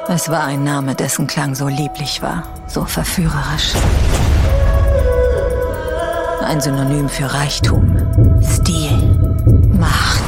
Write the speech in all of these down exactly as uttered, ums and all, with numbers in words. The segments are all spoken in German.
Es war ein Name, dessen Klang so lieblich war, so verführerisch. Ein Synonym für Reichtum, Stil, Macht.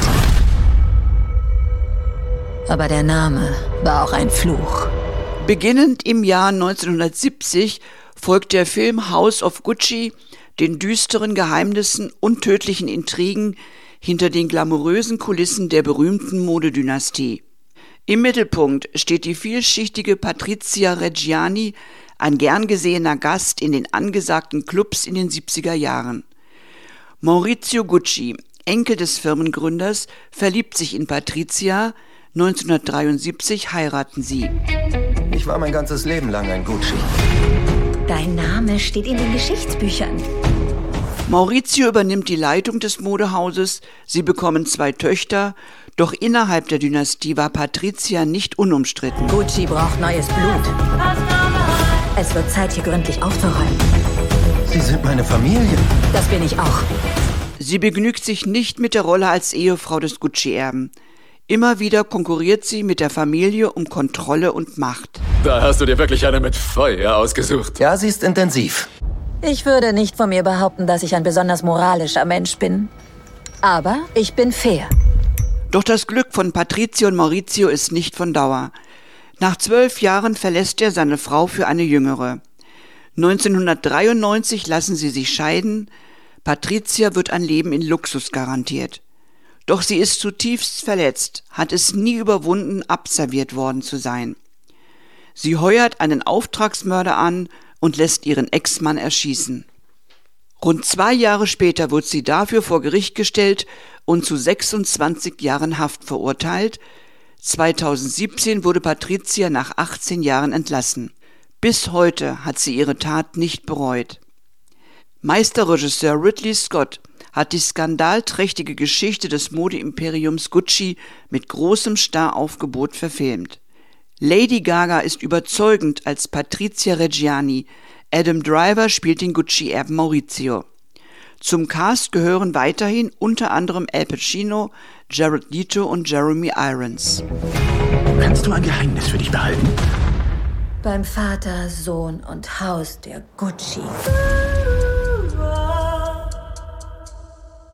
Aber der Name war auch ein Fluch. Beginnend im Jahr neunzehnhundertsiebzig folgt der Film House of Gucci den düsteren Geheimnissen und tödlichen Intrigen hinter den glamourösen Kulissen der berühmten Modedynastie. Im Mittelpunkt steht die vielschichtige Patrizia Reggiani, ein gern gesehener Gast in den angesagten Clubs in den siebziger Jahren. Maurizio Gucci, Enkel des Firmengründers, verliebt sich in Patrizia. neunzehnhundertdreiundsiebzig heiraten sie. Ich war mein ganzes Leben lang ein Gucci. Dein Name steht in den Geschichtsbüchern. Maurizio übernimmt die Leitung des Modehauses, sie bekommen zwei Töchter, doch innerhalb der Dynastie war Patrizia nicht unumstritten. Gucci braucht neues Blut. Es wird Zeit, hier gründlich aufzuräumen. Sie sind meine Familie. Das bin ich auch. Sie begnügt sich nicht mit der Rolle als Ehefrau des Gucci-Erben. Immer wieder konkurriert sie mit der Familie um Kontrolle und Macht. Da hast du dir wirklich eine mit Feuer ausgesucht. Ja, sie ist intensiv. Ich würde nicht von mir behaupten, dass ich ein besonders moralischer Mensch bin. Aber ich bin fair. Doch das Glück von Patrizia und Maurizio ist nicht von Dauer. Nach zwölf Jahren verlässt er seine Frau für eine jüngere. neunzehnhundertdreiundneunzig lassen sie sich scheiden. Patrizia wird ein Leben in Luxus garantiert. Doch sie ist zutiefst verletzt, hat es nie überwunden, abserviert worden zu sein. Sie heuert einen Auftragsmörder an und lässt ihren Ex-Mann erschießen. Rund zwei Jahre später wird sie dafür vor Gericht gestellt und zu sechsundzwanzig Jahren Haft verurteilt. zweitausendsiebzehn wurde Patrizia nach achtzehn Jahren entlassen. Bis heute hat sie ihre Tat nicht bereut. Meisterregisseur Ridley Scott hat die skandalträchtige Geschichte des Modeimperiums Gucci mit großem Staraufgebot verfilmt. Lady Gaga ist überzeugend als Patrizia Reggiani, Adam Driver spielt den Gucci-Erben Maurizio. Zum Cast gehören weiterhin unter anderem Al Pacino, Jared Leto und Jeremy Irons. Kannst du ein Geheimnis für dich behalten? Beim Vater, Sohn und Haus der Gucci.